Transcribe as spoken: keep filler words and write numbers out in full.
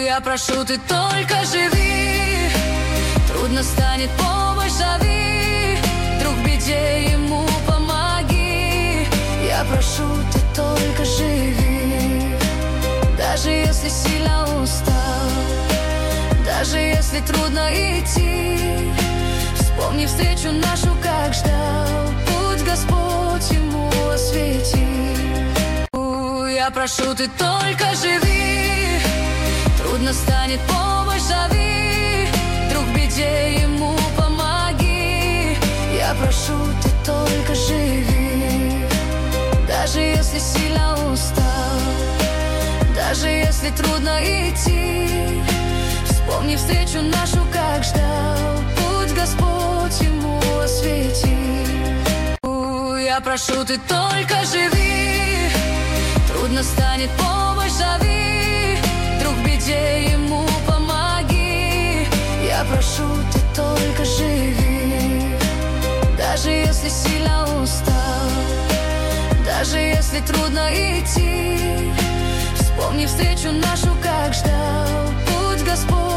Я прошу, ты только живи, трудно станет, помощь зови, вдруг в беде ему помоги. Я прошу, ты только живи, даже если сильно устал, даже если трудно идти, вспомни встречу нашу, как ждал, путь Господь ему освети. Я прошу, ты только живи, трудно станет, помощь зови, вдруг в беде ему помоги. Я прошу, ты только живи, даже если сильно устал, даже если трудно идти, вспомни встречу нашу, как ждал, путь Господь ему освети. Я прошу, ты только живи, трудно станет, помощь зови, вдруг в беде ему помоги. Я прошу, ты только живи, даже если сильно устал, даже если трудно идти, вспомни встречу нашу, как ждал, путь Господь